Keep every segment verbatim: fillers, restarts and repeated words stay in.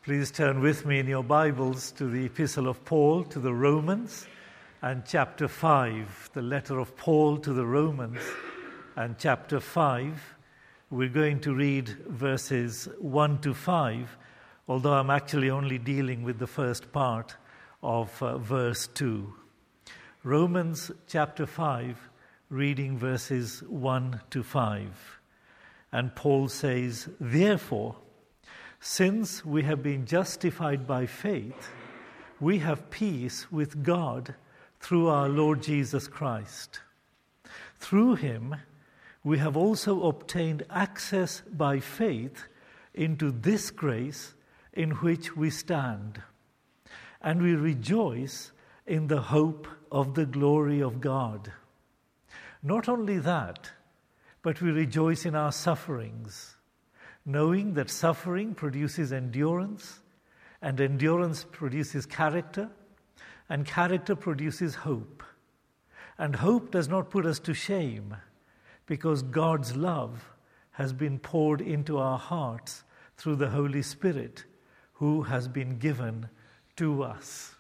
Please turn with me in your Bibles to the Epistle of Paul to the Romans and chapter five, the letter of Paul to the Romans and chapter five. We're going to read verses one to five, although I'm actually only dealing with the first part of uh, verse two. Romans chapter five, reading verses one to five. And Paul says, "Therefore, since we have been justified by faith, we have peace with God through our Lord Jesus Christ. Through him, we have also obtained access by faith into this grace in which we stand, and we rejoice in the hope of the glory of God. Not only that, but we rejoice in our sufferings, knowing that suffering produces endurance, and endurance produces character, and character produces hope. And hope does not put us to shame, because God's love has been poured into our hearts through the Holy Spirit, who has been given to us."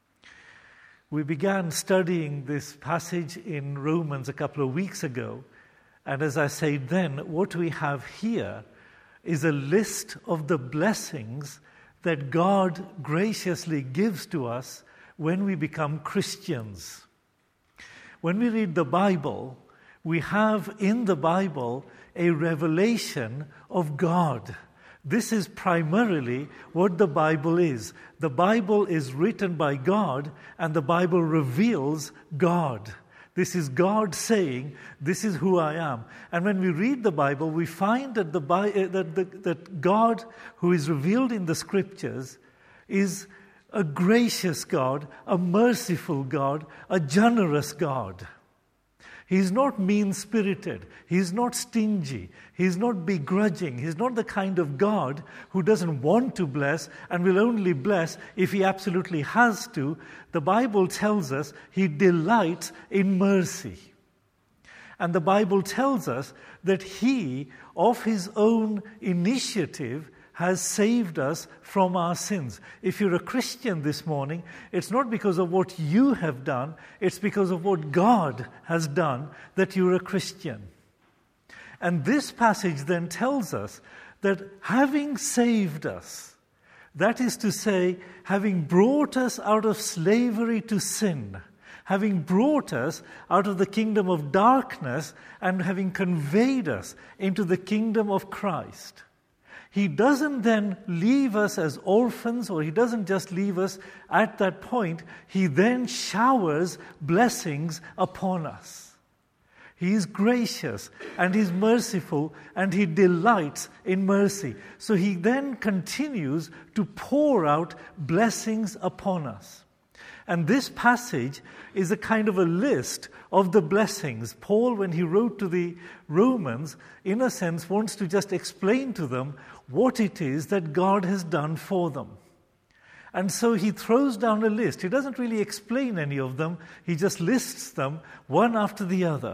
We began studying this passage in Romans a couple of weeks ago, and as I said then, what we have here is a list of the blessings that God graciously gives to us when we become Christians. When we read the Bible, we have in the Bible a revelation of God. This is primarily what the Bible is. The Bible is written by God, and the Bible reveals God. This is God saying, "This is who I am." And when we read the Bible, we find that, the, that, the, that God, who is revealed in the Scriptures, is a gracious God, a merciful God, a generous God. He's not mean-spirited. He's not stingy. He's not begrudging. He's not the kind of God who doesn't want to bless and will only bless if he absolutely has to. The Bible tells us he delights in mercy. And the Bible tells us that he, of his own initiative, has saved us from our sins. If you're a Christian this morning, it's not because of what you have done, it's because of what God has done that you're a Christian. And this passage then tells us that having saved us, that is to say, having brought us out of slavery to sin, having brought us out of the kingdom of darkness and having conveyed us into the kingdom of Christ, he doesn't then leave us as orphans, or he doesn't just leave us at that point. He then showers blessings upon us. He is gracious and he's merciful and he delights in mercy. So he then continues to pour out blessings upon us. And this passage is a kind of a list of the blessings. Paul, when he wrote to the Romans, in a sense wants to just explain to them what it is that God has done for them. And so he throws down a list. He doesn't really explain any of them. He just lists them one after the other.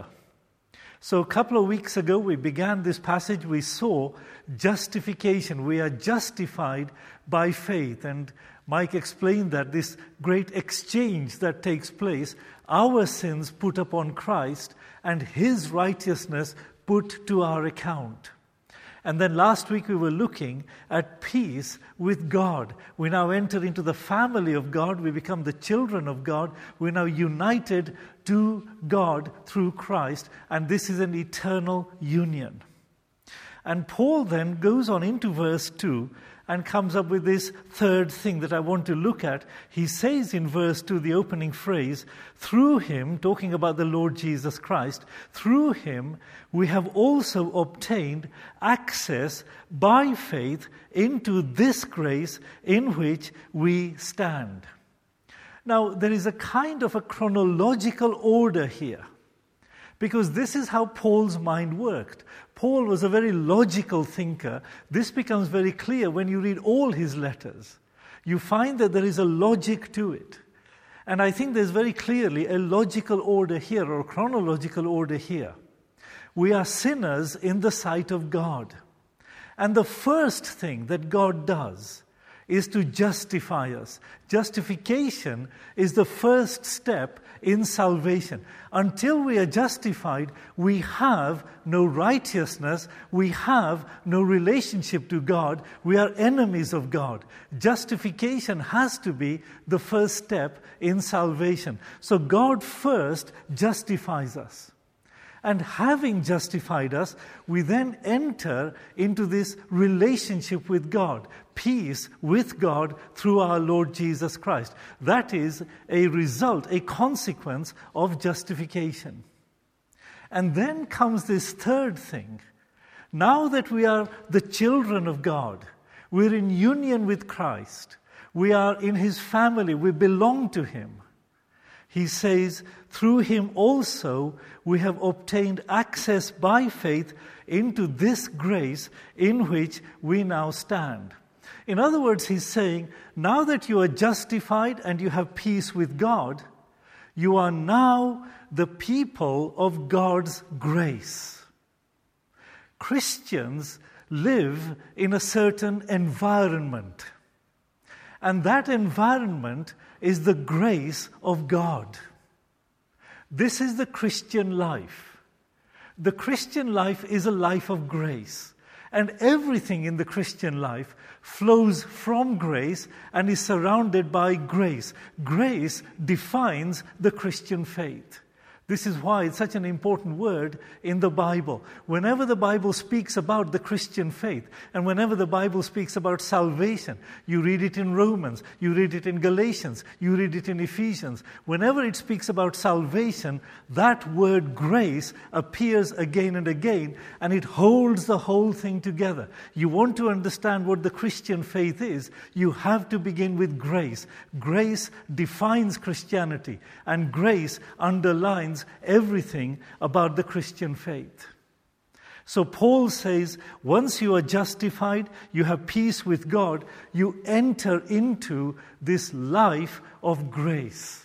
So a couple of weeks ago, we began this passage. We saw justification. We are justified by faith. And Mike explained that this great exchange that takes place, our sins put upon Christ and his righteousness put to our account. And then last week we were looking at peace with God. We now enter into the family of God. We become the children of God. We're now united to God through Christ. And this is an eternal union. And Paul then goes on into verse two and comes up with this third thing that I want to look at. He says in verse two, the opening phrase, "Through him," talking about the Lord Jesus Christ, "through him we have also obtained access by faith into this grace in which we stand." Now, there is a kind of a chronological order here, because this is how Paul's mind worked. Paul was a very logical thinker. This becomes very clear when you read all his letters. You find that there is a logic to it. And I think there's very clearly a logical order here, or a chronological order here. We are sinners in the sight of God. And the first thing that God does is to justify us. Justification is the first step in salvation. Until we are justified, we have no righteousness, we have no relationship to God, we are enemies of God. Justification has to be the first step in salvation. So God first justifies us. And having justified us, we then enter into this relationship with God, peace with God through our Lord Jesus Christ. That is a result, a consequence of justification. And then comes this third thing. Now that we are the children of God, we're in union with Christ, we are in His family, we belong to Him. He says, through Him also we have obtained access by faith into this grace in which we now stand. In other words, He's saying, now that you are justified and you have peace with God, you are now the people of God's grace. Christians live in a certain environment, and that environment is the grace of God. This is the Christian life. The Christian life is a life of grace. And everything in the Christian life flows from grace and is surrounded by grace. Grace defines the Christian faith. This is why it's such an important word in the Bible. Whenever the Bible speaks about the Christian faith, and whenever the Bible speaks about salvation, you read it in Romans, you read it in Galatians, you read it in Ephesians. Whenever it speaks about salvation, that word grace appears again and again, and it holds the whole thing together. You want to understand what the Christian faith is, you have to begin with grace. Grace defines Christianity, and grace underlines everything about the Christian faith. So Paul says, once you are justified, you have peace with God, you enter into this life of grace.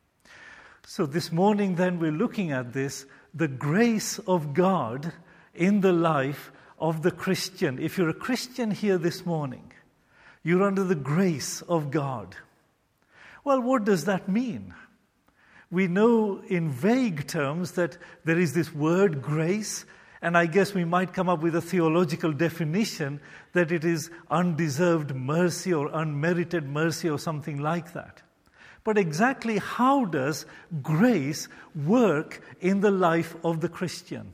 So this morning then we're looking at this, the grace of God in the life of the Christian. If you're a Christian here this morning, you're under the grace of God. Well, what does that mean? We know in vague terms that there is this word grace, and I guess we might come up with a theological definition that it is undeserved mercy or unmerited mercy or something like that. But exactly how does grace work in the life of the Christian?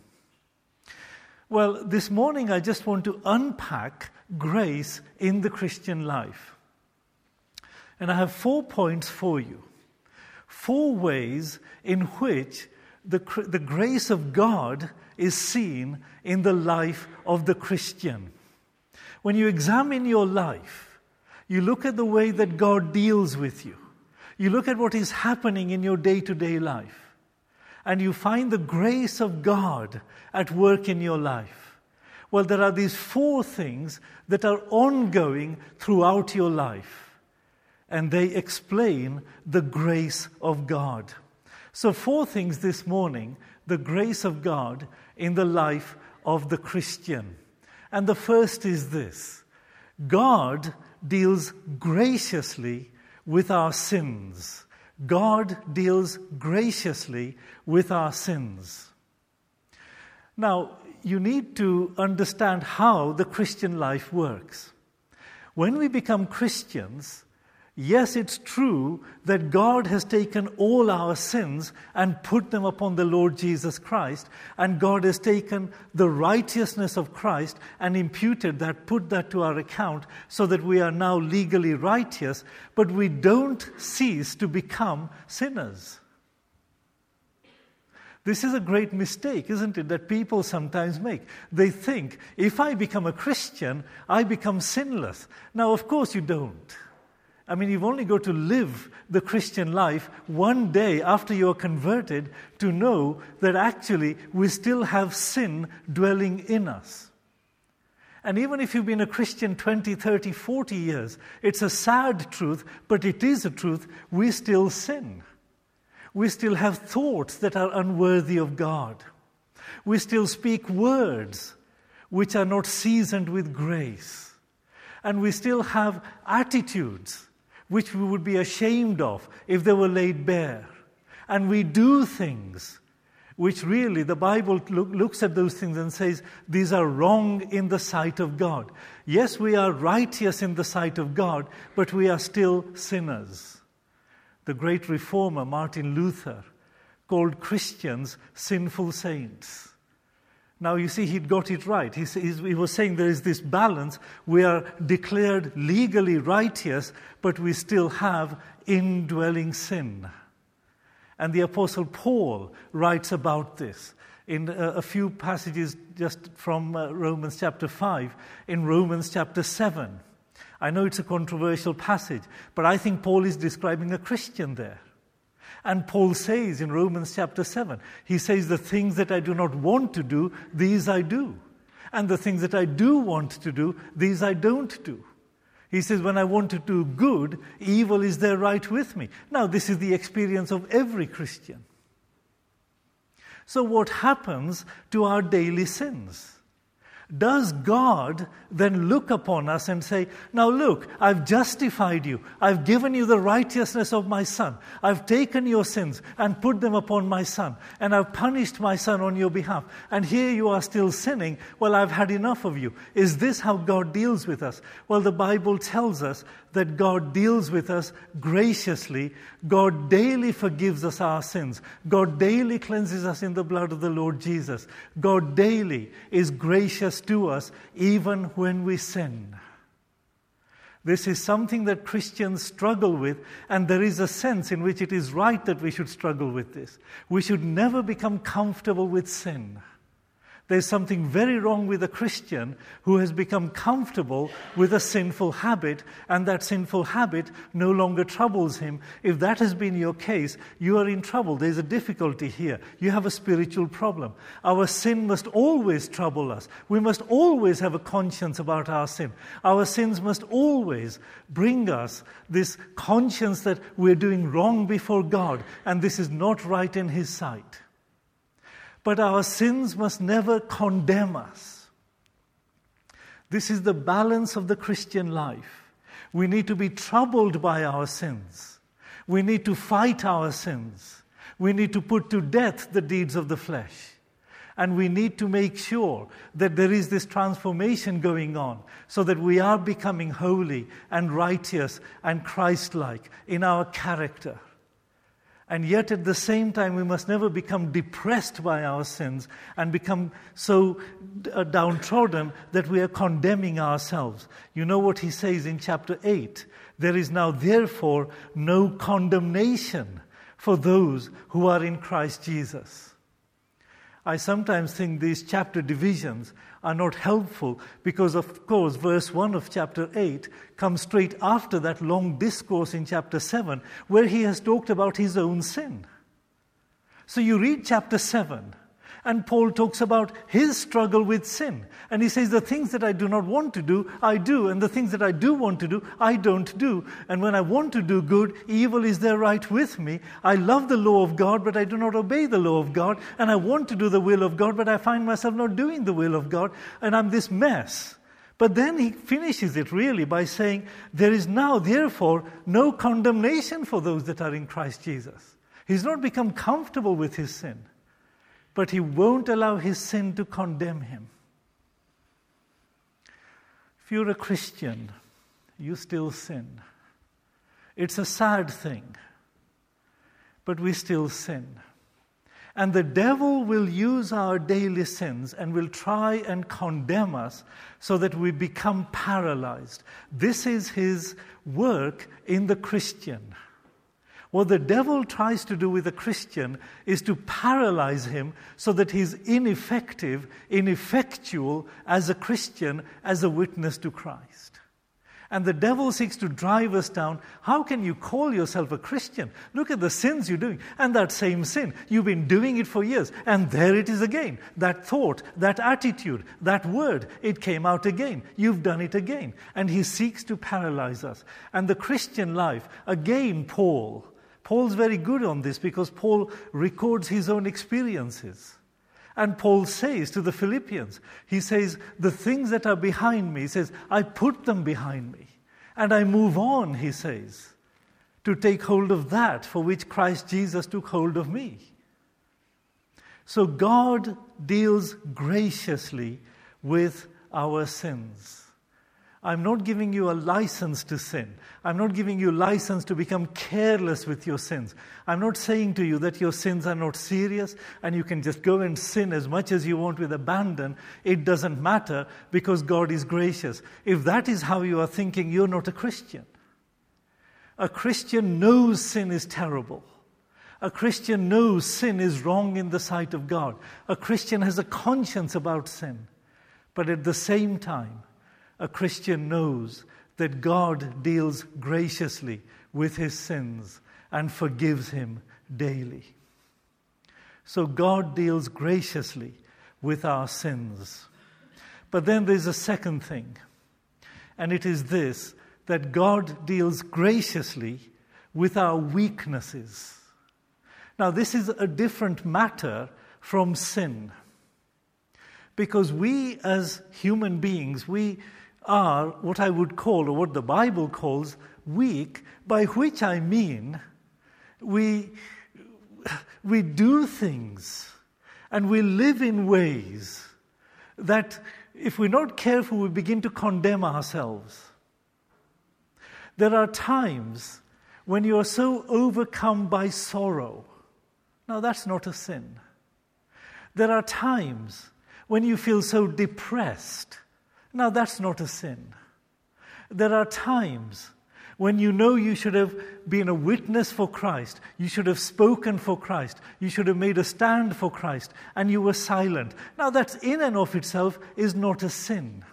Well, this morning I just want to unpack grace in the Christian life. And I have four points for you. Four ways in which the, the grace of God is seen in the life of the Christian. When you examine your life, you look at the way that God deals with you. You look at what is happening in your day-to-day life. And you find the grace of God at work in your life. Well, there are these four things that are ongoing throughout your life. And they explain the grace of God. So four things this morning, the grace of God in the life of the Christian. And the first is this: God deals graciously with our sins. God deals graciously with our sins. Now, you need to understand how the Christian life works. When we become Christians, yes, it's true that God has taken all our sins and put them upon the Lord Jesus Christ, and God has taken the righteousness of Christ and imputed that, put that to our account, so that we are now legally righteous, but we don't cease to become sinners. This is a great mistake, isn't it, that people sometimes make. They think, if I become a Christian, I become sinless. Now, of course you don't. I mean, you've only got to live the Christian life one day after you're converted to know that actually we still have sin dwelling in us. And even if you've been a Christian twenty, thirty, forty years, it's a sad truth, but it is a truth, we still sin. We still have thoughts that are unworthy of God. We still speak words which are not seasoned with grace. And we still have attitudes which we would be ashamed of if they were laid bare. And we do things which really the Bible look, looks at those things and says, these are wrong in the sight of God. Yes, we are righteous in the sight of God, but we are still sinners. The great reformer, Martin Luther, called Christians sinful saints. Now, you see, he'd got it right. He, he was saying there is this balance. We are declared legally righteous, but we still have indwelling sin. And the Apostle Paul writes about this in a, a few passages just from uh, Romans chapter five, in Romans chapter seven. I know it's a controversial passage, but I think Paul is describing a Christian there. And Paul says in Romans chapter seven, he says, the things that I do not want to do, these I do. And the things that I do want to do, these I don't do. He says, when I want to do good, evil is there right with me. Now, this is the experience of every Christian. So what happens to our daily sins? Does God then look upon us and say, now look, I've justified you. I've given you the righteousness of my Son. I've taken your sins and put them upon my Son. And I've punished my Son on your behalf. And here you are still sinning. Well, I've had enough of you. Is this how God deals with us? Well, the Bible tells us that God deals with us graciously. God daily forgives us our sins. God daily cleanses us in the blood of the Lord Jesus. God daily is gracious to us even when we sin. This is something that Christians struggle with, and there is a sense in which it is right that we should struggle with this. We should never become comfortable with sin. There's something very wrong with a Christian who has become comfortable with a sinful habit, and that sinful habit no longer troubles him. If that has been your case, you are in trouble. There's a difficulty here. You have a spiritual problem. Our sin must always trouble us. We must always have a conscience about our sin. Our sins must always bring us this conscience that we're doing wrong before God, and this is not right in His sight. But our sins must never condemn us. This is the balance of the Christian life. We need to be troubled by our sins. We need to fight our sins. We need to put to death the deeds of the flesh. And we need to make sure that there is this transformation going on so that we are becoming holy and righteous and Christ-like in our character. And yet at the same time, we must never become depressed by our sins and become so downtrodden that we are condemning ourselves. You know what he says in chapter eight? There is now therefore no condemnation for those who are in Christ Jesus. I sometimes think these chapter divisions are not helpful because, of course, verse one of chapter eight comes straight after that long discourse in chapter seven where he has talked about his own sin. So you read chapter seven and Paul talks about his struggle with sin. And he says, the things that I do not want to do, I do. And the things that I do want to do, I don't do. And when I want to do good, evil is there right with me. I love the law of God, but I do not obey the law of God. And I want to do the will of God, but I find myself not doing the will of God. And I'm this mess. But then he finishes it really by saying, there is now, therefore, no condemnation for those that are in Christ Jesus. He's not become comfortable with his sin, but he won't allow his sin to condemn him. If you're a Christian, you still sin. It's a sad thing, but we still sin. And the devil will use our daily sins and will try and condemn us so that we become paralyzed. This is his work in the Christian. What the devil tries to do with a Christian is to paralyze him so that he's ineffective, ineffectual as a Christian, as a witness to Christ. And the devil seeks to drive us down. How can you call yourself a Christian? Look at the sins you're doing. And that same sin, you've been doing it for years. And there it is again. That thought, that attitude, that word, it came out again. You've done it again. And he seeks to paralyze us. And the Christian life, again, Paul... Paul's very good on this because Paul records his own experiences. And Paul says to the Philippians, he says, the things that are behind me, he says, I put them behind me. And I move on, he says, to take hold of that for which Christ Jesus took hold of me. So God deals graciously with our sins. I'm not giving you a license to sin. I'm not giving you license to become careless with your sins. I'm not saying to you that your sins are not serious and you can just go and sin as much as you want with abandon. It doesn't matter because God is gracious. If that is how you are thinking, you're not a Christian. A Christian knows sin is terrible. A Christian knows sin is wrong in the sight of God. A Christian has a conscience about sin. But at the same time, a Christian knows that God deals graciously with his sins and forgives him daily. So God deals graciously with our sins. But then there's a second thing, and it is this, that God deals graciously with our weaknesses. Now, this is a different matter from sin. Because we as human beings, we are what I would call, or what the Bible calls, weak, by which I mean we, we do things and we live in ways that, if we're not careful, we begin to condemn ourselves. There are times when you are so overcome by sorrow. Now, that's not a sin. There are times when you feel so depressed. Now, that's not a sin. There are times when you know you should have been a witness for Christ, you should have spoken for Christ, you should have made a stand for Christ, and you were silent. Now, that in and of itself is not a sin.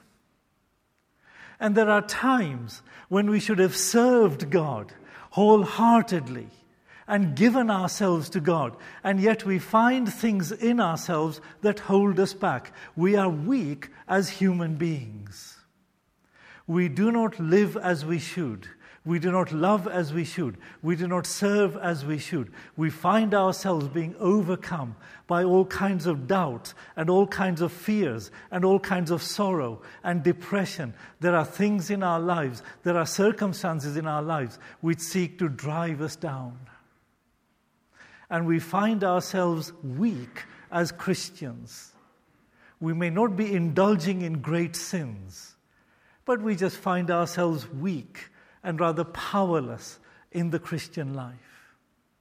And there are times when we should have served God wholeheartedly and given ourselves to God, and yet we find things in ourselves that hold us back. We are weak as human beings. We do not live as we should. We do not love as we should. We do not serve as we should. We find ourselves being overcome by all kinds of doubts and all kinds of fears and all kinds of sorrow and depression. There are things in our lives, there are circumstances in our lives which seek to drive us down. And we find ourselves weak as Christians. We may not be indulging in great sins, but we just find ourselves weak and rather powerless in the Christian life.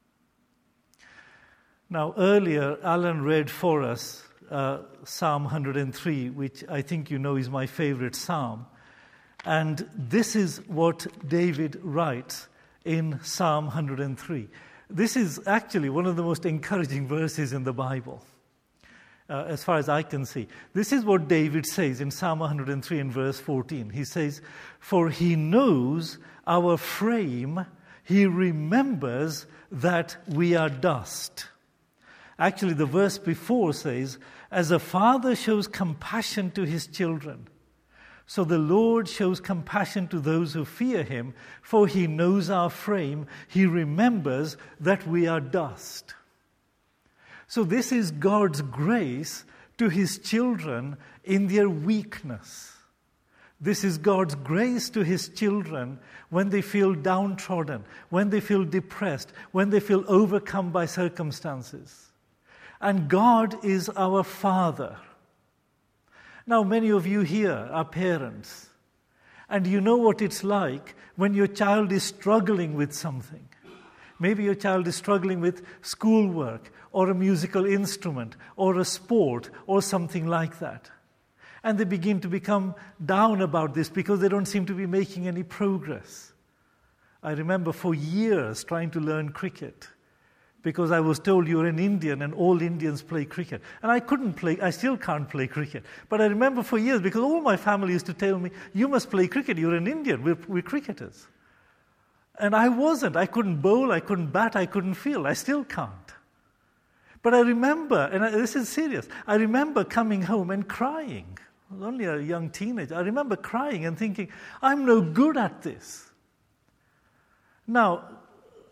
Now, earlier, Alan read for us uh, Psalm one hundred three, which I think you know is my favorite psalm. And this is what David writes in Psalm one hundred three. This is actually one of the most encouraging verses in the Bible, uh, as far as I can see. This is what David says in Psalm one hundred three and verse fourteen. He says, "For he knows our frame, he remembers that we are dust." Actually, the verse before says, "As a father shows compassion to his children, so the Lord shows compassion to those who fear him, for he knows our frame, he remembers that we are dust." So this is God's grace to his children in their weakness. This is God's grace to his children when they feel downtrodden, when they feel depressed, when they feel overcome by circumstances. And God is our Father. Now, many of you here are parents, and you know what it's like when your child is struggling with something. Maybe your child is struggling with schoolwork, or a musical instrument, or a sport, or something like that. And they begin to become down about this because they don't seem to be making any progress. I remember for years trying to learn cricket, because I was told you're an Indian and all Indians play cricket. And I couldn't play, I still can't play cricket. But I remember for years, because all my family used to tell me, you must play cricket, you're an Indian, we're, we're cricketers. And I wasn't. I couldn't bowl, I couldn't bat, I couldn't field. I still can't. But I remember, and I, this is serious, I remember coming home and crying. I was only a young teenager. I remember crying and thinking, I'm no good at this. Now,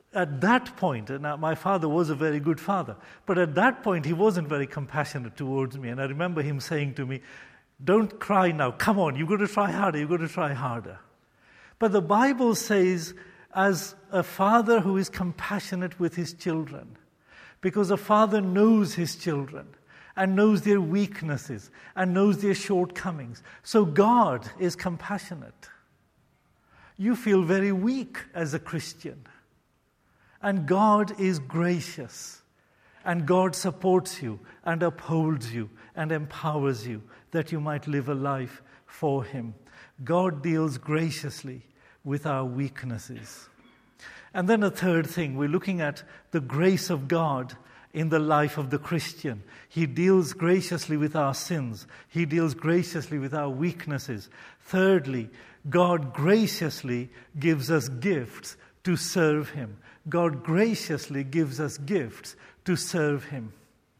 at that point, and my father was a very good father, but at that point he wasn't very compassionate towards me. And I remember him saying to me, don't cry now, come on, you've got to try harder, you've got to try harder. But the Bible says, as a father who is compassionate with his children, because a father knows his children and knows their weaknesses and knows their shortcomings. So God is compassionate. You feel very weak as a Christian. And God is gracious. And God supports you and upholds you and empowers you that you might live a life for Him. God deals graciously with our weaknesses. And then a third thing, we're looking at the grace of God in the life of the Christian. He deals graciously with our sins. He deals graciously with our weaknesses. Thirdly, God graciously gives us gifts to serve Him. God graciously gives us gifts to serve Him.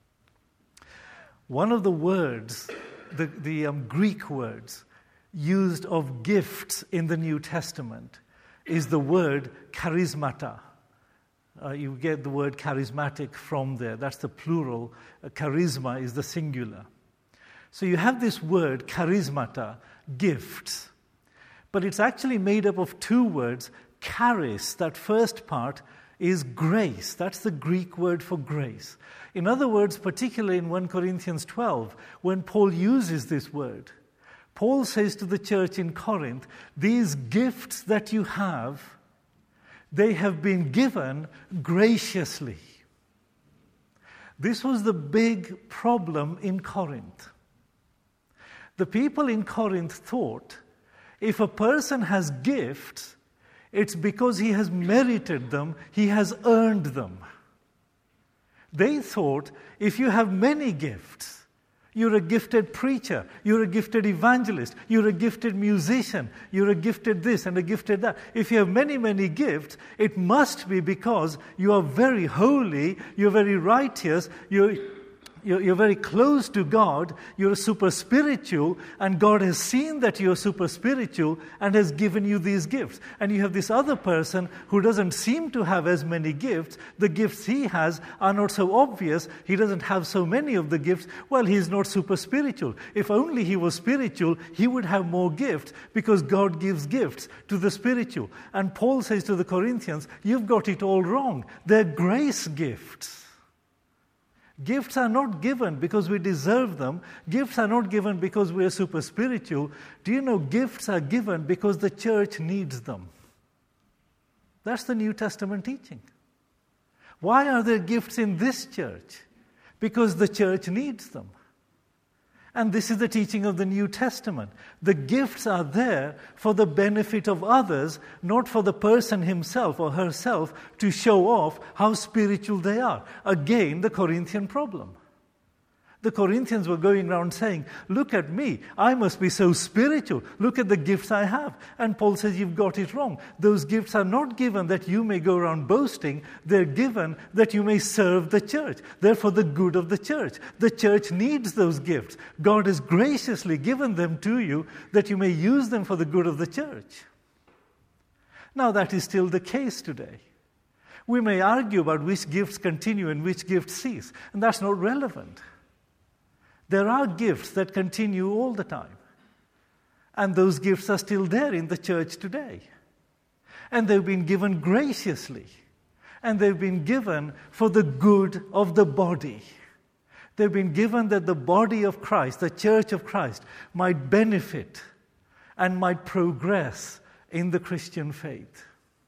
One of the words, the, the um, Greek words used of gifts in the New Testament is the word charismata. Uh, you get the word charismatic from there. That's the plural. Uh, charisma is the singular. So you have this word, charismata, gifts. But it's actually made up of two words. Charis, that first part, is grace. That's the Greek word for grace. In other words, particularly in First Corinthians twelve, when Paul uses this word, Paul says to the church in Corinth, these gifts that you have, they have been given graciously. This was the big problem in Corinth. The people in Corinth thought, if a person has gifts, it's because he has merited them, he has earned them. They thought, if you have many gifts, you're a gifted preacher, you're a gifted evangelist, you're a gifted musician, you're a gifted this and a gifted that. If you have many, many gifts, it must be because you are very holy, you're very righteous, you're, you're, you're very close to God, you're super spiritual, and God has seen that you're super spiritual and has given you these gifts. And you have this other person who doesn't seem to have as many gifts. The gifts he has are not so obvious. He doesn't have so many of the gifts. Well, he's not super spiritual. If only he was spiritual, he would have more gifts because God gives gifts to the spiritual. And Paul says to the Corinthians, you've got it all wrong. They're grace gifts. Gifts are not given because we deserve them. Gifts are not given because we are super spiritual. Do you know gifts are given because the church needs them? That's the New Testament teaching. Why are there gifts in this church? Because the church needs them. And this is the teaching of the New Testament. The gifts are there for the benefit of others, not for the person himself or herself to show off how spiritual they are. Again, the Corinthian problem. The Corinthians were going around saying, look at me, I must be so spiritual. Look at the gifts I have. And Paul says, you've got it wrong. Those gifts are not given that you may go around boasting. They're given that you may serve the church. They're for the good of the church. The church needs those gifts. God has graciously given them to you that you may use them for the good of the church. Now, that is still the case today. We may argue about which gifts continue and which gifts cease, and that's not relevant. There are gifts that continue all the time. And those gifts are still there in the church today. And they've been given graciously. And they've been given for the good of the body. They've been given that the body of Christ, the church of Christ, might benefit and might progress in the Christian faith.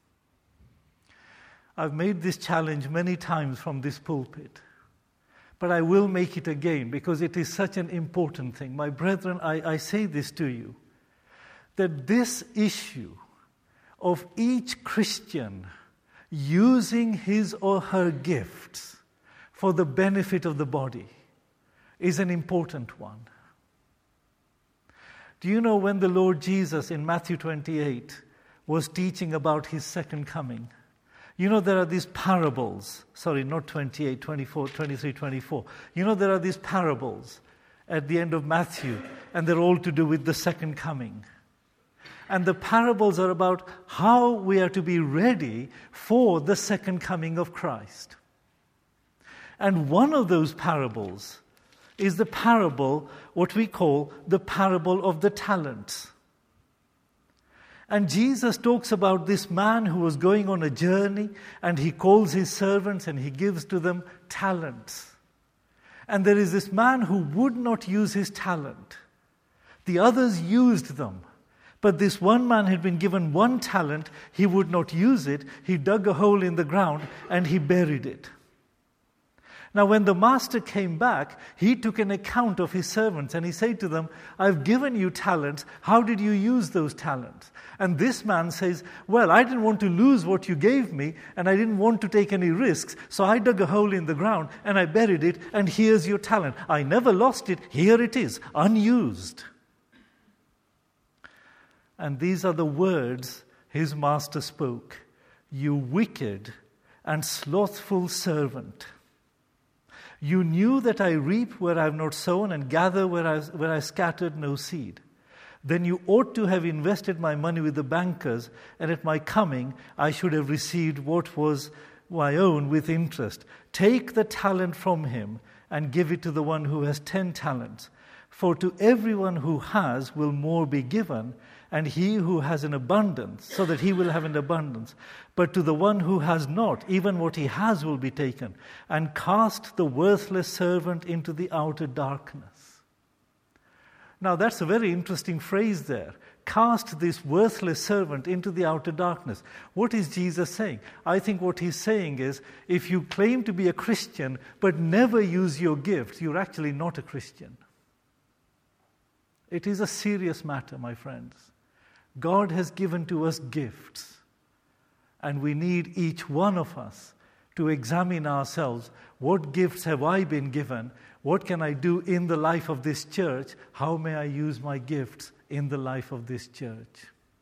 I've made this challenge many times from this pulpit. But I will make it again because it is such an important thing. My brethren, I, I say this to you, that this issue of each Christian using his or her gifts for the benefit of the body is an important one. Do you know when the Lord Jesus in Matthew twenty-eight was teaching about his second coming? You know, there are these parables, sorry, not twenty-eight, twenty-four, twenty-three, twenty-four. You know, there are these parables at the end of Matthew, and they're all to do with the second coming. And the parables are about how we are to be ready for the second coming of Christ. And one of those parables is the parable, what we call the parable of the talents. And Jesus talks about this man who was going on a journey, and he calls his servants and he gives to them talents. And there is this man who would not use his talent. The others used them. But this one man had been given one talent, he would not use it, he dug a hole in the ground and he buried it. Now when the master came back, he took an account of his servants and he said to them, I've given you talents, how did you use those talents? And this man says, well, I didn't want to lose what you gave me and I didn't want to take any risks, so I dug a hole in the ground and I buried it, and here's your talent. I never lost it, here it is, unused. And these are the words his master spoke. You wicked and slothful servant. You knew that I reap where I have not sown and gather where I, where I scattered no seed. Then you ought to have invested my money with the bankers, and at my coming I should have received what was my own with interest. Take the talent from him and give it to the one who has ten talents. For to everyone who has will more be given, and he who has an abundance, so that he will have an abundance. But to the one who has not, even what he has will be taken. And cast the worthless servant into the outer darkness. Now that's a very interesting phrase there. Cast this worthless servant into the outer darkness. What is Jesus saying? I think what he's saying is, if you claim to be a Christian but never use your gifts, you're actually not a Christian. It is a serious matter, my friends. God has given to us gifts, and we need each one of us to examine ourselves. What gifts have I been given? What can I do in the life of this church? How may I use my gifts in the life of this church?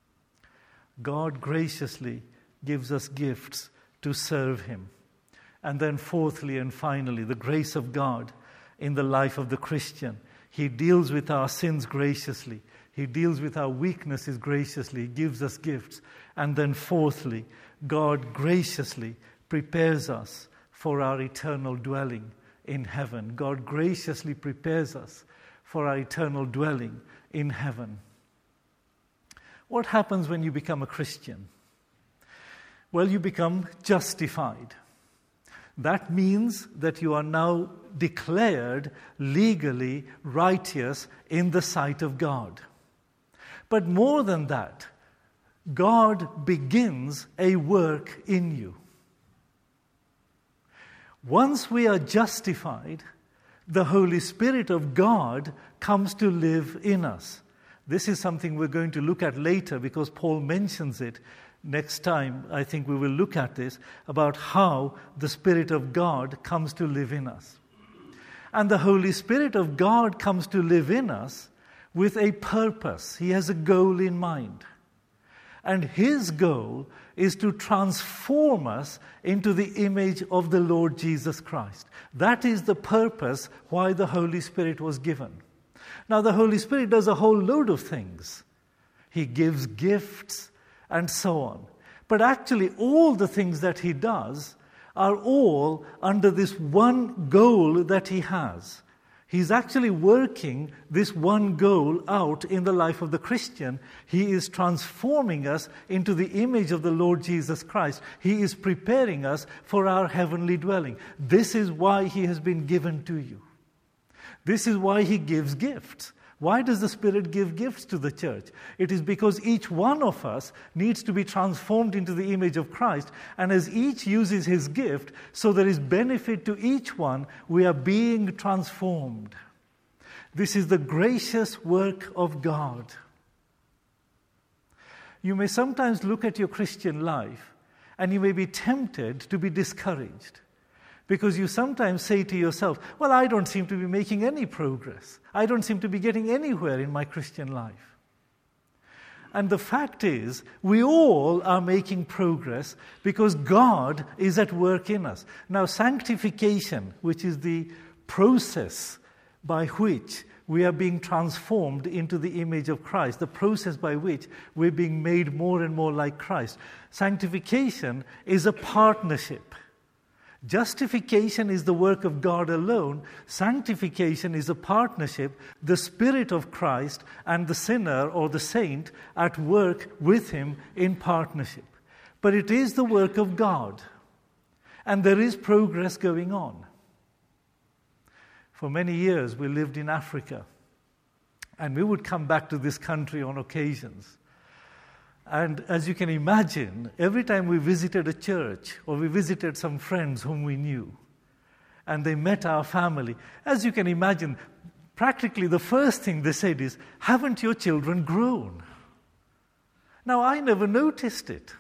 God graciously gives us gifts to serve him. And then fourthly and finally, the grace of God in the life of the Christian. He deals with our sins graciously. He deals with our weaknesses graciously. He gives us gifts. And then fourthly, God graciously prepares us for our eternal dwelling in heaven. God graciously prepares us for our eternal dwelling in heaven. What happens when you become a Christian? Well, you become justified. That means that you are now declared legally righteous in the sight of God. But more than that, God begins a work in you. Once we are justified, the Holy Spirit of God comes to live in us. This is something we're going to look at later because Paul mentions it. Next time, I think we will look at this, about how the Spirit of God comes to live in us. And the Holy Spirit of God comes to live in us with a purpose. He has a goal in mind. And his goal is to transform us into the image of the Lord Jesus Christ. That is the purpose why the Holy Spirit was given. Now, the Holy Spirit does a whole load of things. He gives gifts and so on. But actually, all the things that he does are all under this one goal that he has. He's actually working this one goal out in the life of the Christian. He is transforming us into the image of the Lord Jesus Christ. He is preparing us for our heavenly dwelling. This is why he has been given to you. This is why he gives gifts. Why does the Spirit give gifts to the church? It is because each one of us needs to be transformed into the image of Christ, and as each uses his gift, so there is benefit to each one, we are being transformed. This is the gracious work of God. You may sometimes look at your Christian life, and you may be tempted to be discouraged. Because you sometimes say to yourself, well, I don't seem to be making any progress. I don't seem to be getting anywhere in my Christian life. And the fact is, we all are making progress because God is at work in us. Now, sanctification, which is the process by which we are being transformed into the image of Christ, the process by which we're being made more and more like Christ. Sanctification is a partnership. Justification is the work of God alone. Sanctification is a partnership, the Spirit of Christ and the sinner or the saint at work with him in partnership. But it is the work of God, and there is progress going on. For many years we lived in Africa, and we would come back to this country on occasions. And as you can imagine, every time we visited a church or we visited some friends whom we knew, and they met our family, as you can imagine, practically the first thing they said is, "Haven't your children grown?" Now, I never noticed it.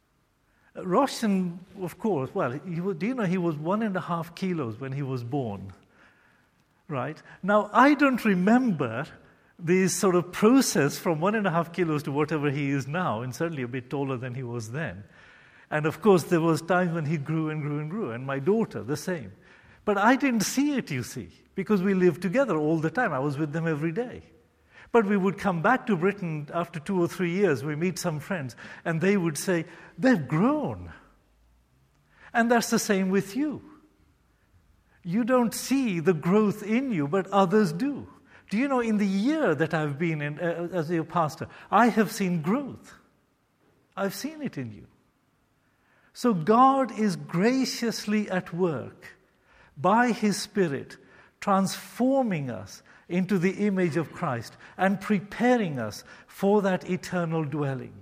Roshan, of course, well, he was, do you know he was one and a half kilos when he was born, right? Now, I don't remember this sort of process from one and a half kilos to whatever he is now, and certainly a bit taller than he was then. And of course, there was times when he grew and grew and grew, and my daughter, the same. But I didn't see it, you see, because we lived together all the time. I was with them every day. But we would come back to Britain after two or three years, we meet some friends, and they would say, "They've grown." And that's the same with you. You don't see the growth in you, but others do. Do you know, in the year that I've been in uh, as your pastor, I have seen growth. I've seen it in you. So God is graciously at work by His Spirit, transforming us into the image of Christ and preparing us for that eternal dwelling.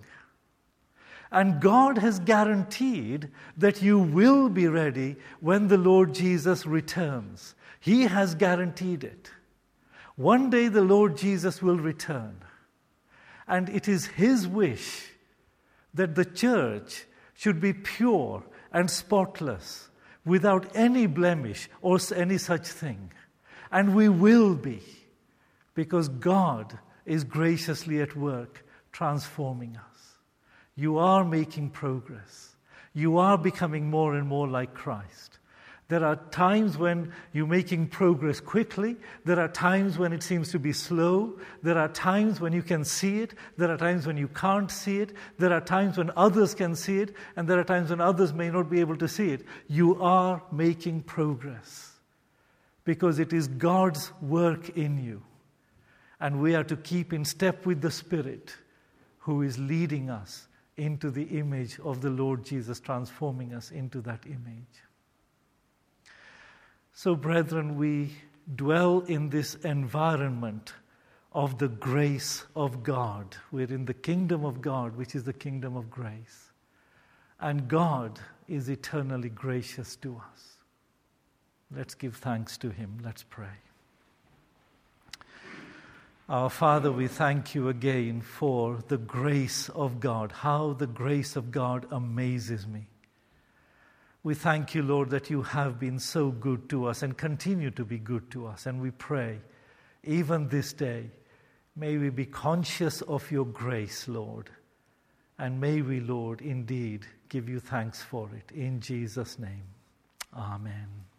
And God has guaranteed that you will be ready when the Lord Jesus returns. He has guaranteed it. One day the Lord Jesus will return. And it is His wish that the church should be pure and spotless, without any blemish or any such thing. And we will be, because God is graciously at work transforming us. You are making progress. You are becoming more and more like Christ. There are times when you're making progress quickly. There are times when it seems to be slow. There are times when you can see it. There are times when you can't see it. There are times when others can see it. And there are times when others may not be able to see it. You are making progress, because it is God's work in you. And we are to keep in step with the Spirit who is leading us into the image of the Lord Jesus, transforming us into that image. So, brethren, we dwell in this environment of the grace of God. We're in the kingdom of God, which is the kingdom of grace. And God is eternally gracious to us. Let's give thanks to Him. Let's pray. Our Father, we thank You again for the grace of God. How the grace of God amazes me. We thank You, Lord, that You have been so good to us and continue to be good to us. And we pray, even this day, may we be conscious of Your grace, Lord. And may we, Lord, indeed give You thanks for it. In Jesus' name, amen.